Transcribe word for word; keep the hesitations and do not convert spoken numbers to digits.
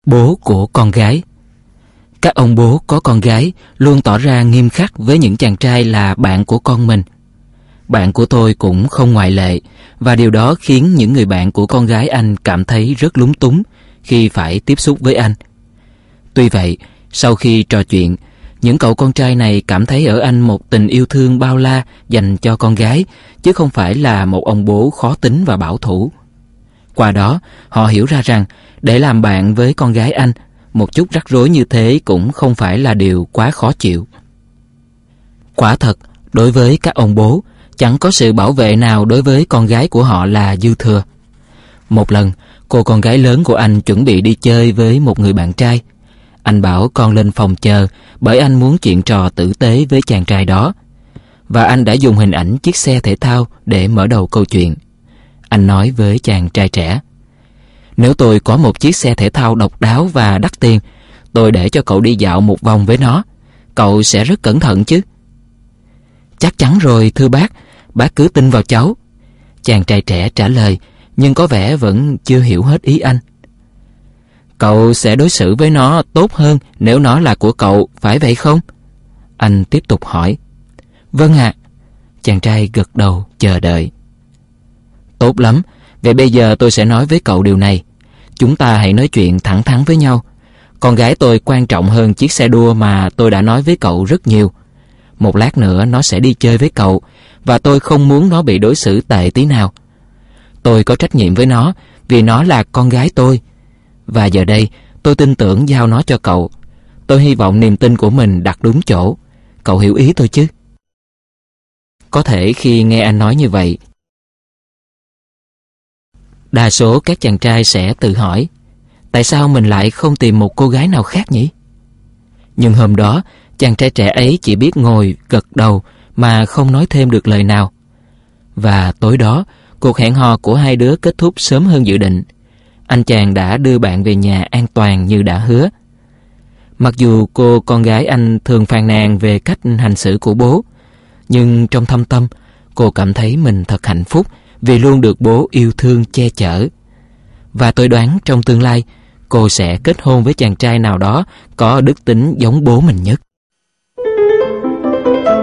Bố của con gái. Các ông bố có con gái luôn tỏ ra nghiêm khắc với những chàng trai là bạn của con mình. Bạn của tôi cũng không ngoại lệ, và điều đó khiến những người bạn của con gái anh cảm thấy rất lúng túng khi phải tiếp xúc với anh. Tuy vậy, sau khi trò chuyện, những cậu con trai này cảm thấy ở anh một tình yêu thương bao la dành cho con gái, chứ không phải là một ông bố khó tính và bảo thủ. Qua đó, họ hiểu ra rằng để làm bạn với con gái anh, một chút rắc rối như thế cũng không phải là điều quá khó chịu. Quả thật, đối với các ông bố, chẳng có sự bảo vệ nào đối với con gái của họ là dư thừa. Một lần, cô con gái lớn của anh chuẩn bị đi chơi với một người bạn trai. Anh bảo con lên phòng chờ bởi anh muốn chuyện trò tử tế với chàng trai đó. Và anh đã dùng hình ảnh chiếc xe thể thao để mở đầu câu chuyện. Anh nói với chàng trai trẻ: "Nếu tôi có một chiếc xe thể thao độc đáo và đắt tiền, tôi để cho cậu đi dạo một vòng với nó. Cậu sẽ rất cẩn thận chứ?" "Chắc chắn rồi thưa bác, bác cứ tin vào cháu." Chàng trai trẻ trả lời, nhưng có vẻ vẫn chưa hiểu hết ý anh. "Cậu sẽ đối xử với nó tốt hơn nếu nó là của cậu, phải vậy không?" Anh tiếp tục hỏi. "Vâng ạ." Chàng trai gật đầu chờ đợi. "Tốt lắm, vậy bây giờ tôi sẽ nói với cậu điều này. Chúng ta hãy nói chuyện thẳng thắn với nhau. Con gái tôi quan trọng hơn chiếc xe đua mà tôi đã nói với cậu rất nhiều. Một lát nữa nó sẽ đi chơi với cậu, và tôi không muốn nó bị đối xử tệ tí nào. Tôi có trách nhiệm với nó vì nó là con gái tôi. Và giờ đây tôi tin tưởng giao nó cho cậu. Tôi hy vọng niềm tin của mình đặt đúng chỗ. Cậu hiểu ý tôi chứ?" Có thể khi nghe anh nói như vậy, đa số các chàng trai sẽ tự hỏi: tại sao mình lại không tìm một cô gái nào khác nhỉ? Nhưng hôm đó, chàng trai trẻ ấy chỉ biết ngồi gật đầu mà không nói thêm được lời nào. Và tối đó, cuộc hẹn hò của hai đứa kết thúc sớm hơn dự định. Anh chàng đã đưa bạn về nhà an toàn như đã hứa. Mặc dù cô con gái anh thường phàn nàn về cách hành xử của bố, nhưng trong thâm tâm, cô cảm thấy mình thật hạnh phúc vì luôn được bố yêu thương che chở. Và tôi đoán trong tương lai, cô sẽ kết hôn với chàng trai nào đó có đức tính giống bố mình nhất.